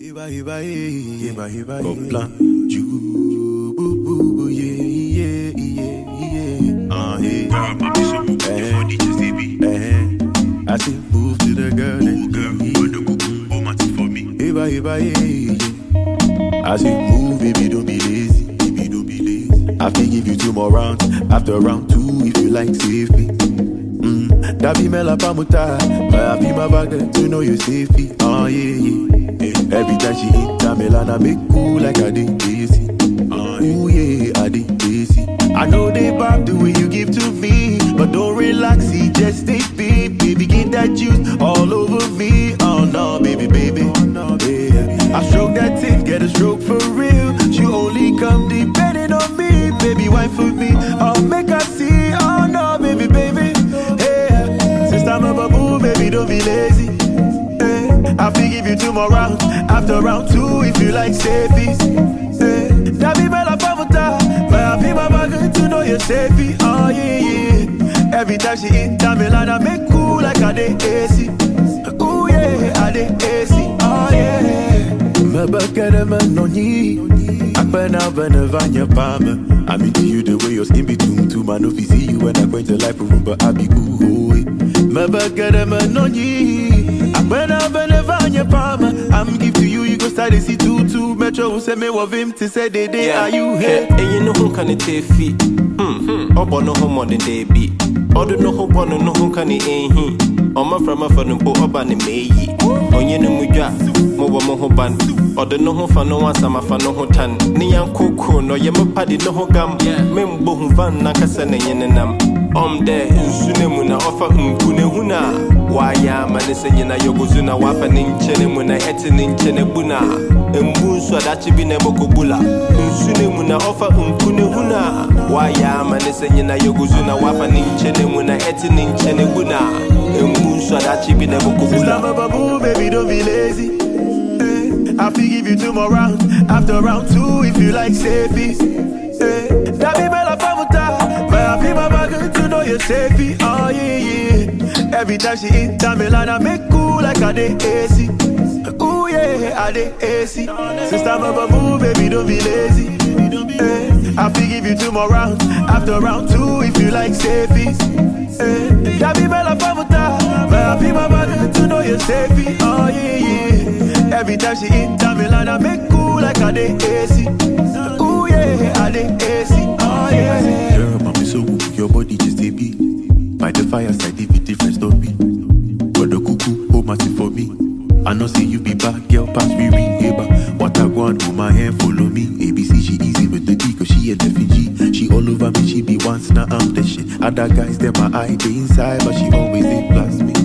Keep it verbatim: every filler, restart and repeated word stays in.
Hiba hiba hiba hiba hiba ju boo boo yeah yeah yeah yeah ah yeah. I say move to the girl and girl but the cuckoo oh my for me. Hiba hiba yeah. I say move baby don't be lazy baby don't be lazy. I will give you two more rounds after round two if you like save me. Mm, that be mela pamuta, but I be my bag to know you safety. Oh yeah yeah. Every time she enter Milan, I make cool like I did Daisy. Uh, ooh yeah, I did Daisy. I know they bop the way you give to me, but don't relax, see, just stay big, baby, get that juice all over me. Oh no, baby, baby, oh, no, yeah. I stroke that thing, get a stroke for real. She only come depending on me, baby, wife for me. I'll make her see. Oh no, baby, baby, yeah. Since I'm a boo, baby, don't be lazy. I'll give you two more rounds after round two if you like safety. That be my pamuta, but I feel my bag to know you're safety. Oh yeah yeah. Every time she enter Milan, I make cool like I dey A C. Ooh yeah, I dey A C. Oh yeah. Me bakere me noni, akpena vene vanya pame. I'm into you the way your skin be tum tum. I know if see you when I go into life room, but I be cool. Me bakere me noni. When I've never on your palm, I'm give to you, you go start to see two two. Metro who say me of him to say they they are you here. And you know who can it take feet? Hmm, or bono home on the day be. Or do no hope on no who can it ain't he. Or my from a phone and put up on the may. On you know muja, more more ban. Or the no home for no one, some for no tan. Nian cocoa, no yama paddy no ho gum. Membo who van Nakasan and nam. Um there, Sunimuna offer Kunehuna. Why am I listening? I yogozuna wapaning chenem when I etin in chenebuna. Embun so that you be nebokobula. Sunimuna offer Kunehuna. Why am I listening? I yogozuna wapaning chenem when I etin in chenebuna. Embun so that you be nebokobula. Babu, baby, don't be lazy. I'll give you two more rounds after round two if you like safety. That be my pamuta, but I feel my bag to know you're safety. Oh yeah yeah. Every time she enter Milan, I make cool like I dey A C. Ooh yeah, I dey A C. Since I'm a boo, baby, don't be lazy. I'll give you two more rounds after round two if you like safety. That be my pamuta, but I feel my bag to know you're safety. Oh yeah yeah. Every time she enter Milan, I make cool like I dey A C. Ooh yeah, I dey A C. Oh yeah. Girl, mommy so good, your body just a beat. By the fireside, if it different story. But the cuckoo, hold my seat for me. I know see you be back, girl, pass me ring, eba. What I want, hold my hand, follow me. A B C, she easy with the D, cause she a F G. She all over me, she be once, now I'm the shit. Other guys, them my eye, they inside, but she always they blast me.